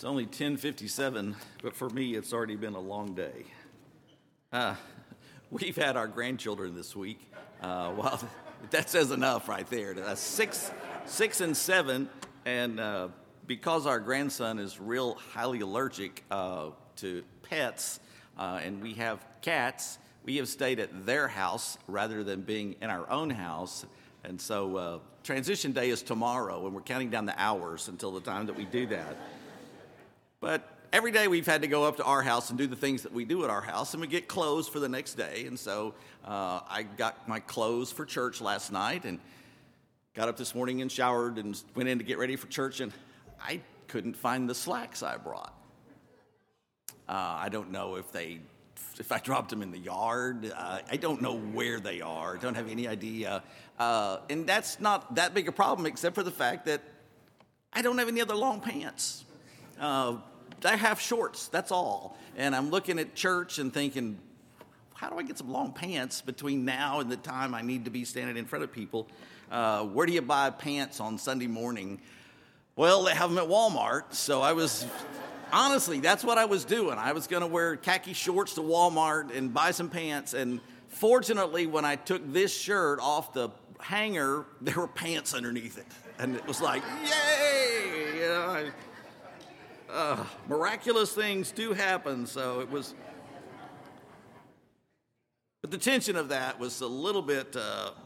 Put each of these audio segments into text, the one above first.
only 10:57, but for me, it's already been a long day. We've had our grandchildren this week. Well, that says enough right there. Six and 7, and because our grandson is real highly allergic to pets, and we have cats, we have stayed at their house rather than being in our own house. And so transition day is tomorrow, and we're counting down the hours until the time that we do that. But every day we've had to go up to our house and do the things that we do at our house, and we get clothes for the next day. And so I got my clothes for church last night and got up this morning and showered and went in to get ready for church, and I couldn't find the slacks I brought. I don't know if I dropped them in the yard. I don't know where they are. Don't have any idea. And that's not that big a problem, except for the fact that I don't have any other long pants. I have shorts, that's all. And I'm looking at church and thinking, how do I get some long pants between now and the time I need to be standing in front of people? Where do you buy pants on Sunday morning? Well, they have them at Walmart. So honestly, that's what I was doing. I was going to wear khaki shorts to Walmart and buy some pants. And fortunately, when I took this shirt off the hanger, there were pants underneath it. And it was like, yay! You know, miraculous things do happen. So it was, but the tension of that was a little bit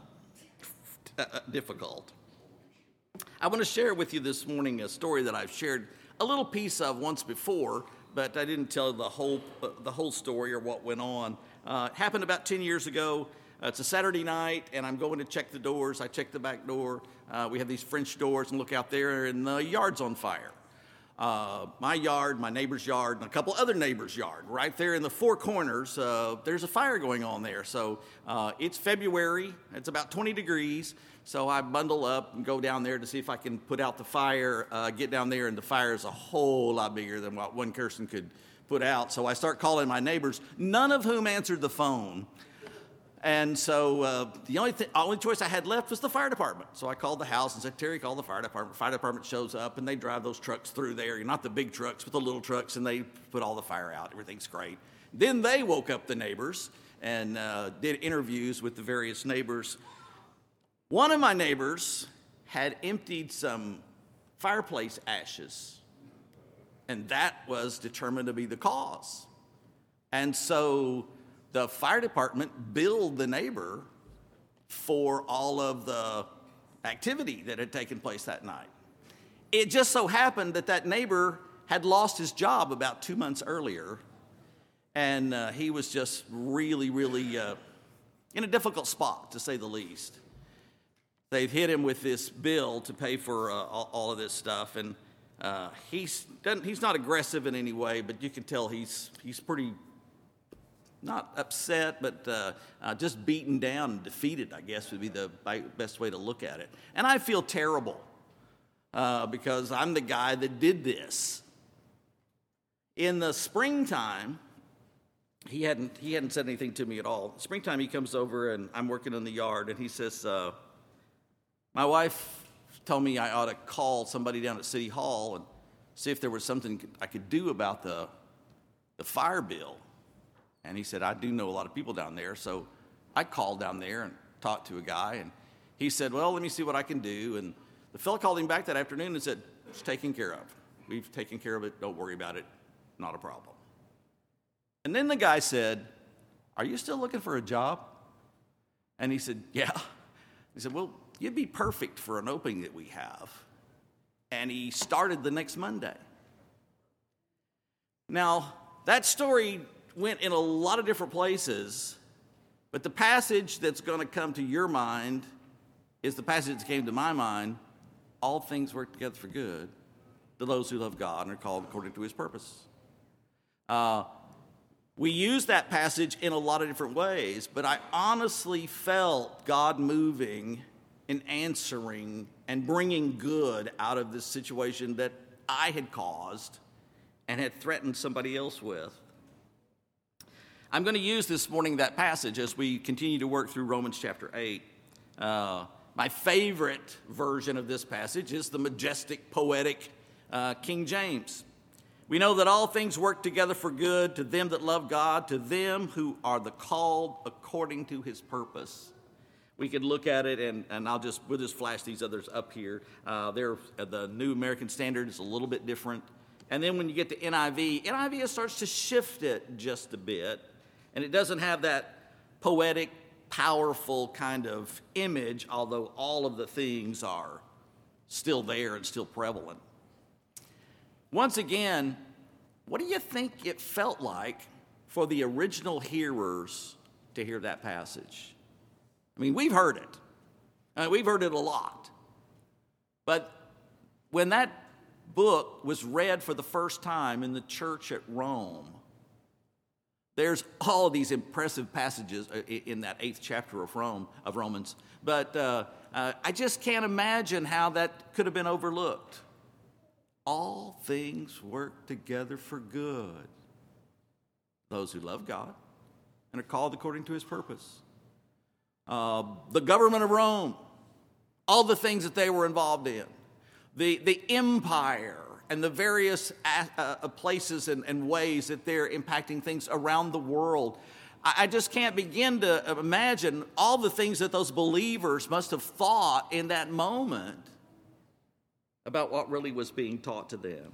difficult. I want to share with you this morning a story that I've shared a little piece of once before, but I didn't tell the whole story or what went on. It happened about 10 years ago. It's a Saturday night, and I'm going to check the doors. I check the back door. We have these French doors, and look out there, and the yard's on fire. My yard, my neighbor's yard, and a couple other neighbors' yard. Right there in the four corners, there's a fire going on there. So it's February. It's about 20 degrees. So I bundle up and go down there to see if I can put out the fire, get down there, and the fire is a whole lot bigger than what one person could put out. So I start calling my neighbors, none of whom answered the phone. And so the only choice I had left was the fire department. So I called the house and said, Terry, call the fire department. Fire department shows up, and they drive those trucks through there. Not the big trucks, but the little trucks, and they put all the fire out. Everything's great. Then they woke up the neighbors and did interviews with the various neighbors. One of my neighbors had emptied some fireplace ashes, and that was determined to be the cause. And so the fire department billed the neighbor for all of the activity that had taken place that night. It just so happened that neighbor had lost his job about 2 months earlier, and he was just really, really in a difficult spot, to say the least. They've hit him with this bill to pay for all of this stuff, and he's not aggressive in any way, but you can tell he's pretty, not upset, but just beaten down and defeated, I guess, would be the best way to look at it. And I feel terrible because I'm the guy that did this. In the springtime, he hadn't said anything to me at all. Springtime, he comes over, and I'm working in the yard, and he says, my wife told me I ought to call somebody down at City Hall and see if there was something I could do about the fire bill. And he said, I do know a lot of people down there. So I called down there and talked to a guy. And he said, well, let me see what I can do. And the fellow called him back that afternoon and said, it's taken care of. We've taken care of it. Don't worry about it. Not a problem. And then the guy said, are you still looking for a job? And he said, yeah. He said, well, you'd be perfect for an opening that we have. And he started the next Monday. Now, that story went in a lot of different places, but the passage that's going to come to your mind is the passage that came to my mind. All things work together for good to those who love God and are called according to his purpose. We use that passage in a lot of different ways, but I honestly felt God moving and answering and bringing good out of this situation that I had caused and had threatened somebody else with. I'm going to use this morning that passage as we continue to work through Romans chapter 8. My favorite version of this passage is the majestic, poetic King James. We know that all things work together for good to them that love God, to them who are the called according to his purpose. We could look at it, and we'll just flash these others up here. The New American Standard is a little bit different. And then when you get to NIV, it starts to shift it just a bit. And it doesn't have that poetic, powerful kind of image, although all of the things are still there and still prevalent. Once again, what do you think it felt like for the original hearers to hear that passage? I mean, we've heard it. We've heard it a lot. But when that book was read for the first time in the church at Rome, there's all of these impressive passages in that 8th chapter of Romans. But I just can't imagine how that could have been overlooked. All things work together for good. Those who love God and are called according to his purpose. The government of Rome, all the things that they were involved in. The empire and the various places and ways that they're impacting things around the world. I just can't begin to imagine all the things that those believers must have thought in that moment about what really was being taught to them.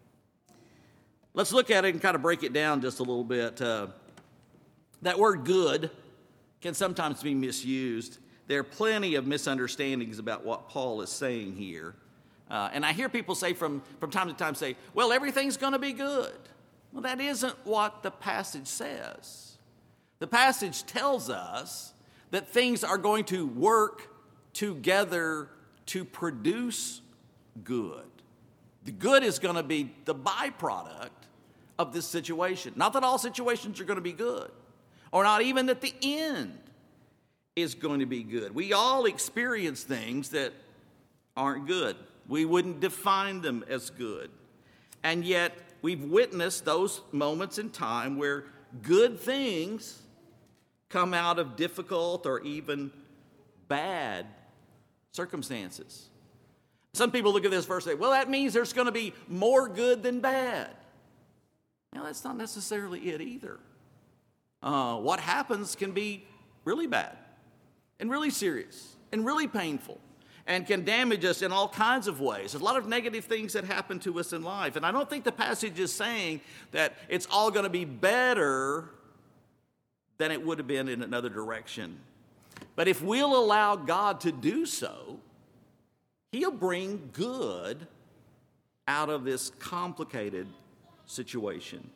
Let's look at it and kind of break it down just a little bit. That word good can sometimes be misused. There are plenty of misunderstandings about what Paul is saying here. And I hear people say from time to time, well, everything's going to be good. Well, that isn't what the passage says. The passage tells us that things are going to work together to produce good. The good is going to be the byproduct of this situation. Not that all situations are going to be good, or not even that the end is going to be good. We all experience things that aren't good. We wouldn't define them as good. And yet, we've witnessed those moments in time where good things come out of difficult or even bad circumstances. Some people look at this verse and say, well, that means there's going to be more good than bad. Now, that's not necessarily it either. What happens can be really bad and really serious and really painful and can damage us in all kinds of ways. There's a lot of negative things that happen to us in life. And I don't think the passage is saying that it's all going to be better than it would have been in another direction. But if we'll allow God to do so, he'll bring good out of this complicated situation.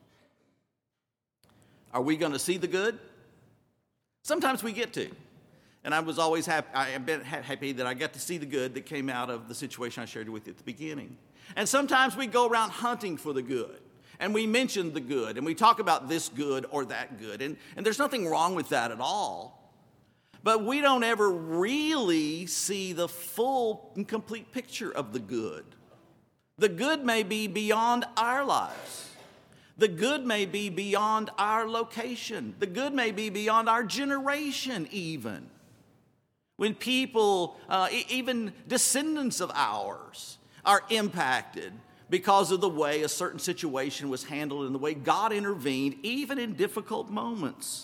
Are we going to see the good? Sometimes we get to. And I was always happy. I've been happy that I got to see the good that came out of the situation I shared with you at the beginning. And sometimes we go around hunting for the good. And we mention the good. And we talk about this good or that good. And there's nothing wrong with that at all. But we don't ever really see the full and complete picture of the good. The good may be beyond our lives. The good may be beyond our location. The good may be beyond our generation even. When people, even descendants of ours, are impacted because of the way a certain situation was handled and the way God intervened, even in difficult moments.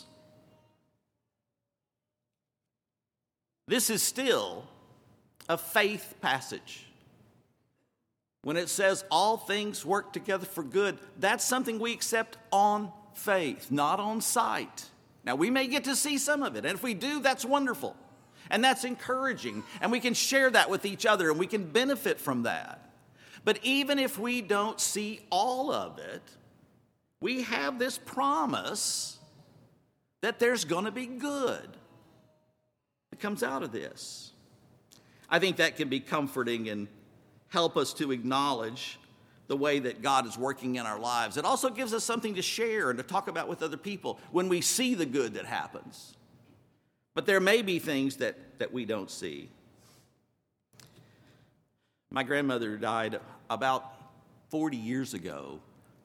This is still a faith passage. When it says all things work together for good, that's something we accept on faith, not on sight. Now, we may get to see some of it, and if we do, that's wonderful. And that's encouraging, and we can share that with each other, and we can benefit from that. But even if we don't see all of it, we have this promise that there's going to be good that comes out of this. I think that can be comforting and help us to acknowledge the way that God is working in our lives. It also gives us something to share and to talk about with other people when we see the good that happens. But there may be things that we don't see. My grandmother died about 40 years ago.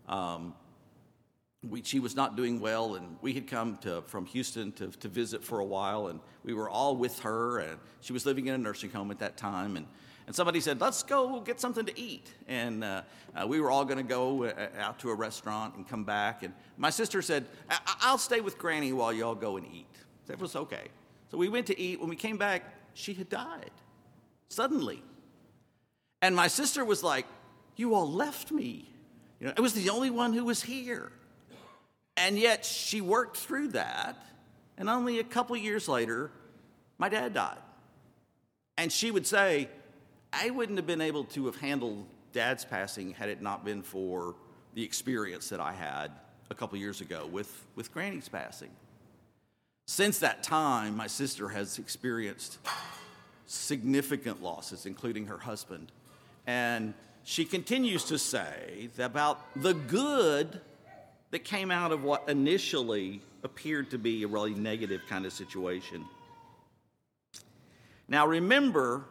She was not doing well, and we had come from Houston to visit for a while, and we were all with her, and she was living in a nursing home at that time. And And somebody said, let's go get something to eat. And we were all going to go out to a restaurant and come back. And my sister said, I'll stay with Granny while y'all go and eat. That was okay. So we went to eat. When we came back, she had died suddenly. And my sister was like, you all left me. I was the only one who was here. And yet she worked through that. And only a couple years later, my dad died. And she would say, I wouldn't have been able to have handled Dad's passing had it not been for the experience that I had a couple years ago with Granny's passing. Since that time, my sister has experienced significant losses, including her husband. And she continues to say about the good that came out of what initially appeared to be a really negative kind of situation. Now remember,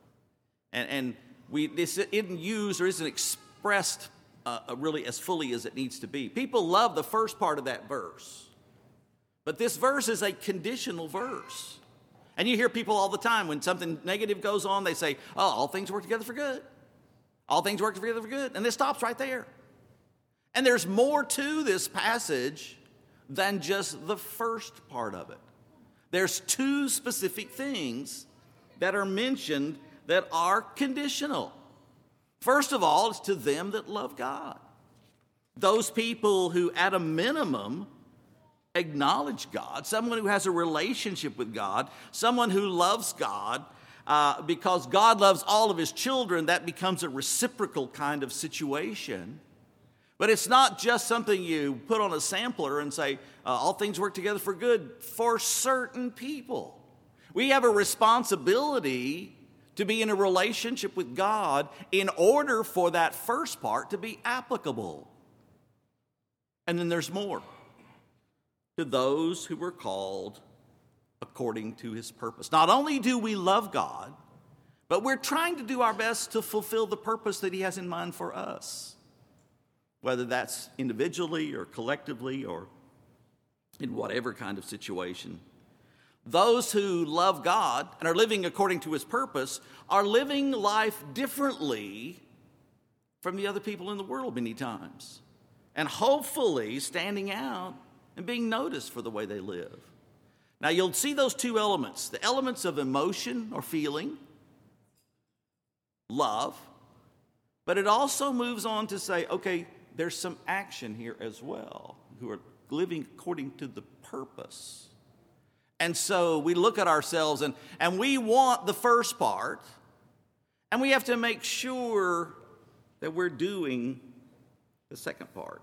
this isn't used or isn't expressed really as fully as it needs to be. People love the first part of that verse, but this verse is a conditional verse. And you hear people all the time when something negative goes on, they say, oh, all things work together for good. All things work together for good. And it stops right there. And there's more to this passage than just the first part of it. There's two specific things that are mentioned that are conditional. First of all, it's to them that love God. Those people who, at a minimum, acknowledge God, someone who has a relationship with God, someone who loves God, because God loves all of his children, that becomes a reciprocal kind of situation. But it's not just something you put on a sampler and say, all things work together for good for certain people. We have a responsibility to be in a relationship with God in order for that first part to be applicable. And then there's more. To those who were called according to his purpose. Not only do we love God, but we're trying to do our best to fulfill the purpose that he has in mind for us. Whether that's individually or collectively or in whatever kind of situation. Those who love God and are living according to his purpose are living life differently from the other people in the world many times. And hopefully standing out and being noticed for the way they live. Now you'll see those two elements, the elements of emotion or feeling, love, but it also moves on to say, okay, there's some action here as well, who are living according to the purpose. And so we look at ourselves and we want the first part, and we have to make sure that we're doing the second part.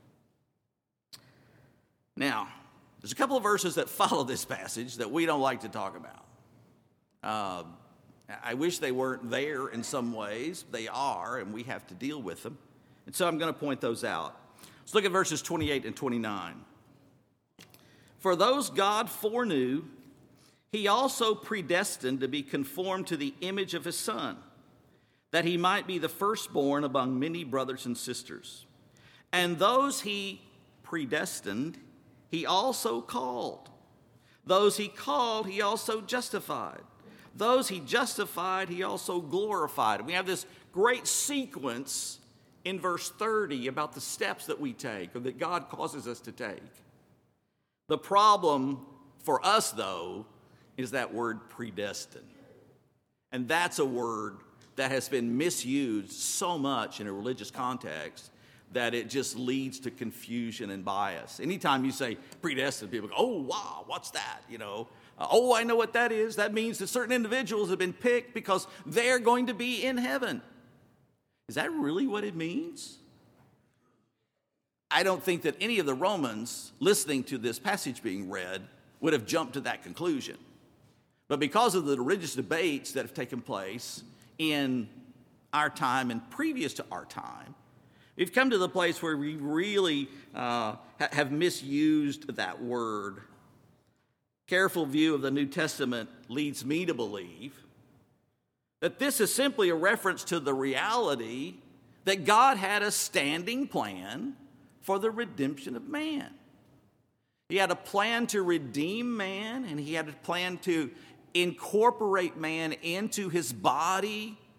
Now, there's a couple of verses that follow this passage that we don't like to talk about. I wish they weren't there in some ways. They are, and we have to deal with them. And so I'm going to point those out. Let's look at verses 28 and 29. For those God foreknew, he also predestined to be conformed to the image of his Son, that he might be the firstborn among many brothers and sisters. And those he predestined, he also called. Those he called, he also justified. Those he justified, he also glorified. We have this great sequence in verse 30 about the steps that we take or that God causes us to take. The problem for us, though, is that word predestined. And that's a word that has been misused so much in a religious context that it just leads to confusion and bias. Anytime you say predestined, people go, oh, wow, what's that? Oh, I know what that is. That means that certain individuals have been picked because they're going to be in heaven. Is that really what it means? I don't think that any of the Romans listening to this passage being read would have jumped to that conclusion. But because of the religious debates that have taken place in our time and previous to our time, we've come to the place where we really have misused that word. Careful view of the New Testament leads me to believe that this is simply a reference to the reality that God had a standing plan for the redemption of man. He had a plan to redeem man, and he had a plan to incorporate man into his body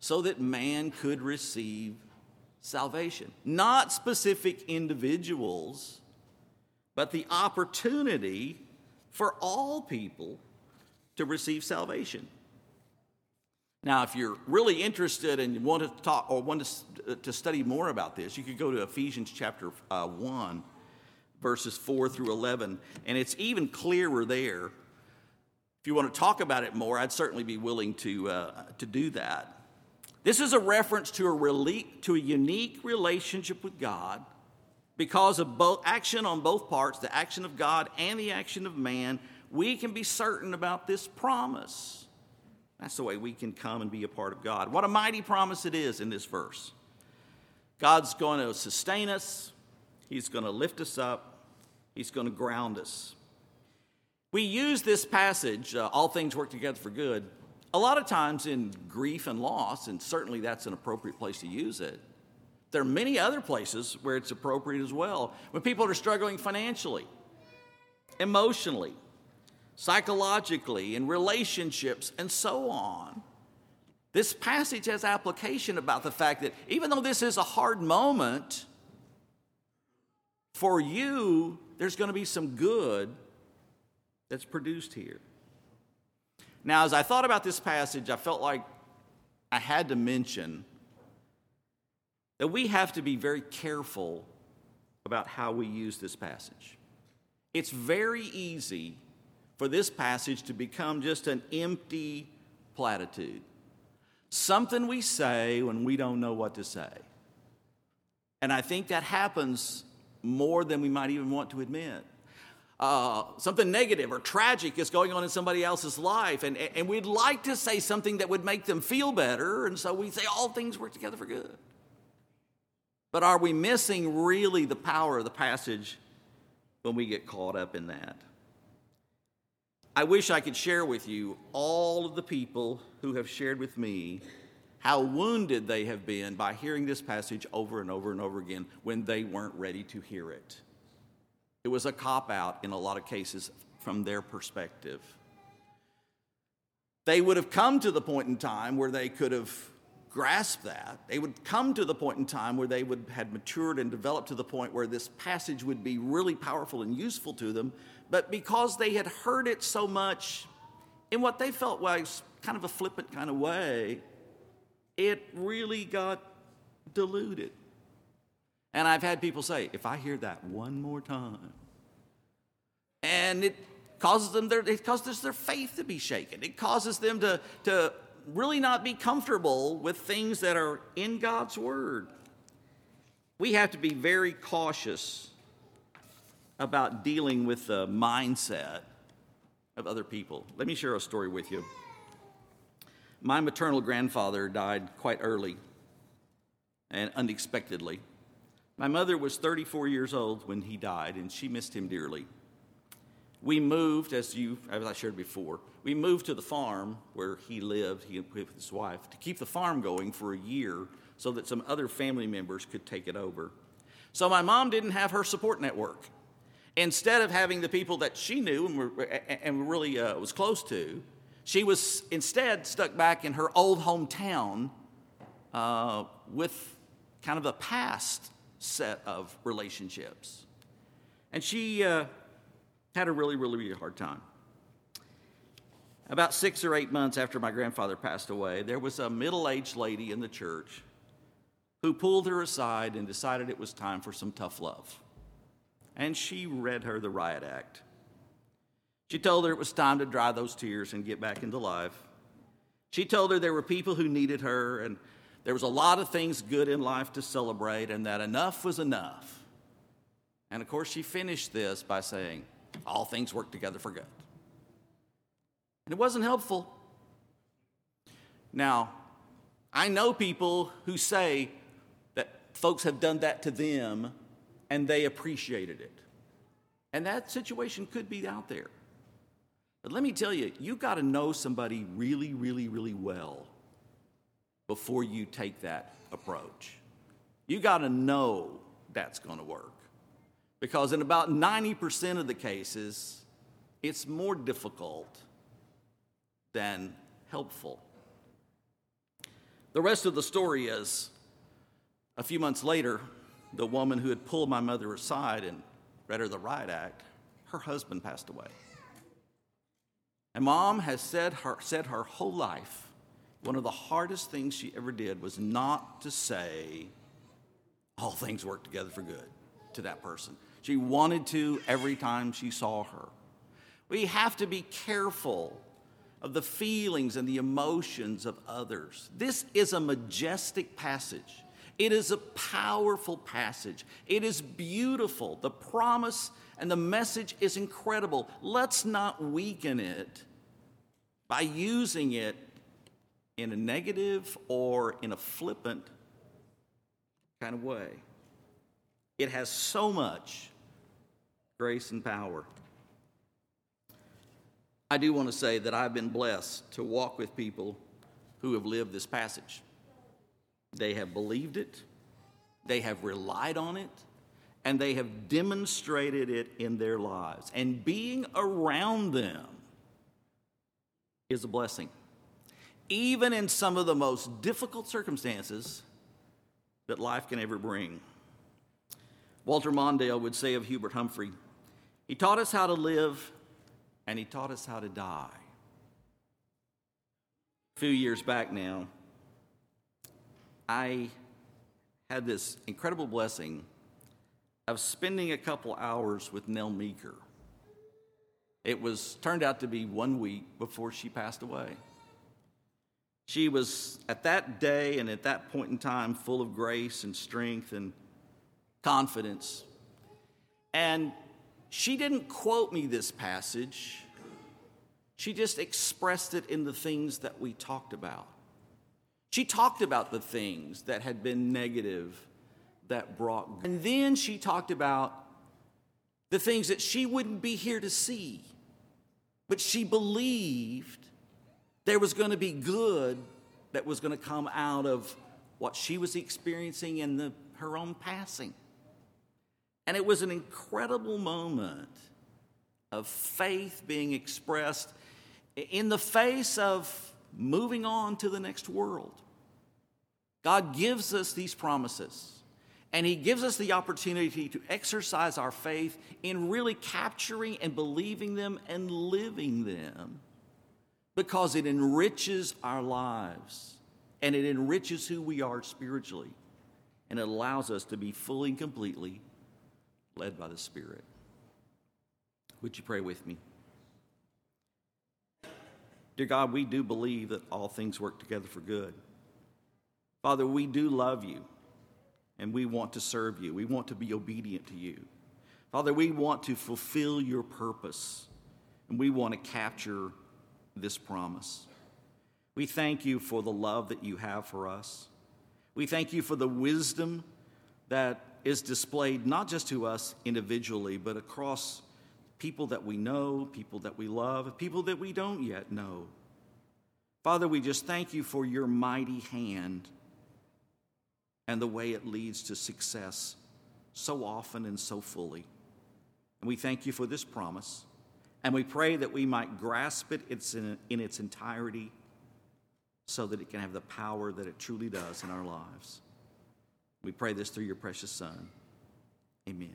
so that man could receive salvation. Not specific individuals, but the opportunity for all people to receive salvation. Now, if you're really interested and you want to talk or want to study more about this, you could go to Ephesians chapter 1, verses 4 through 11, and it's even clearer there. If you want to talk about it more, I'd certainly be willing to do that. This is a reference to a unique relationship with God because of both action on both parts, the action of God and the action of man. We can be certain about this promise. That's the way we can come and be a part of God. What a mighty promise it is in this verse. God's going to sustain us. He's going to lift us up. He's going to ground us. We use this passage, all things work together for good, a lot of times in grief and loss, and certainly that's an appropriate place to use it. There are many other places where it's appropriate as well. When people are struggling financially, emotionally, psychologically, in relationships, and so on. This passage has application about the fact that even though this is a hard moment, for you, there's going to be some good that's produced here. Now, as I thought about this passage, I felt like I had to mention that we have to be very careful about how we use this passage. It's very easy for this passage to become just an empty platitude. Something we say when we don't know what to say. And I think that happens more than we might even want to admit. Something negative or tragic is going on in somebody else's life, and we'd like to say something that would make them feel better, and so we say all things work together for good. But are we missing really the power of the passage when we get caught up in that? I wish I could share with you all of the people who have shared with me how wounded they have been by hearing this passage over and over and over again when they weren't ready to hear it. It was a cop-out in a lot of cases from their perspective. They would have come to the point in time where they could have grasped that. They would come to the point in time where they had matured and developed to the point where this passage would be really powerful and useful to them. But because they had heard it so much in what they felt was kind of a flippant kind of way, it really got diluted. And I've had people say, if I hear that one more time, and it causes their faith to be shaken. It causes them to really not be comfortable with things that are in God's Word. We have to be very cautious about dealing with the mindset of other people. Let me share a story with you. My maternal grandfather died quite early and unexpectedly. My mother was 34 years old when he died, and she missed him dearly. We moved, as I shared before, we moved to the farm where he lived, he with his wife, to keep the farm going for a year so that some other family members could take it over. So my mom didn't have her support network. Instead of having the people that she knew and really was close to, she was instead stuck back in her old hometown with kind of a past set of relationships. And she had a really, really, really hard time. About 6 or 8 months after my grandfather passed away, there was a middle-aged lady in the church who pulled her aside and decided it was time for some tough love. And she read her the riot act. She told her it was time to dry those tears and get back into life. She told her there were people who needed her, and there was a lot of things good in life to celebrate, and that enough was enough. And of course, she finished this by saying, all things work together for good. And it wasn't helpful. Now, I know people who say that folks have done that to them and they appreciated it. And that situation could be out there. But let me tell you, you got to know somebody really, really, really well before you take that approach. You got to know that's going to work. Because in about 90% of the cases, it's more difficult than helpful. The rest of the story is, a few months later, the woman who had pulled my mother aside and read her the riot act, her husband passed away. And Mom has said her whole life, one of the hardest things she ever did was not to say, all things work together for good, to that person. She wanted to every time she saw her. We have to be careful of the feelings and the emotions of others. This is a majestic passage. It is a powerful passage. It is beautiful. The promise and the message is incredible. Let's not weaken it by using it in a negative or in a flippant kind of way. It has so much grace and power. I do want to say that I've been blessed to walk with people who have lived this passage. They have believed it, they have relied on it, and they have demonstrated it in their lives. And being around them is a blessing. Even in some of the most difficult circumstances that life can ever bring. Walter Mondale would say of Hubert Humphrey, he taught us how to live and he taught us how to die. A few years back now, I had this incredible blessing of spending a couple hours with Nell Meeker. It turned out to be 1 week before she passed away. She was, at that day and at that point in time, full of grace and strength and confidence. And she didn't quote me this passage. She just expressed it in the things that we talked about. She talked about the things that had been negative that brought. And then she talked about the things that she wouldn't be here to see. But she believed there was going to be good that was going to come out of what she was experiencing in her own passing. And it was an incredible moment of faith being expressed in the face of moving on to the next world. God gives us these promises, and He gives us the opportunity to exercise our faith in really capturing and believing them and living them, because it enriches our lives, and it enriches who we are spiritually, and it allows us to be fully and completely led by the Spirit. Would you pray with me? Dear God, we do believe that all things work together for good. Father, we do love you, and we want to serve you. We want to be obedient to you. Father, we want to fulfill your purpose, and we want to capture this promise. We thank you for the love that you have for us. We thank you for the wisdom that is displayed not just to us individually, but across people that we know, people that we love, people that we don't yet know. Father, we just thank you for your mighty hand and the way it leads to success so often and so fully. And we thank you for this promise, and we pray that we might grasp it in its entirety so that it can have the power that it truly does in our lives. We pray this through your precious Son. Amen.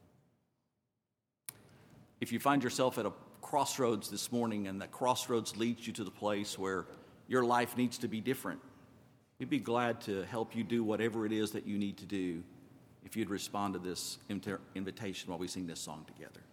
If you find yourself at a crossroads this morning and that crossroads leads you to the place where your life needs to be different, we'd be glad to help you do whatever it is that you need to do if you'd respond to this invitation while we sing this song together.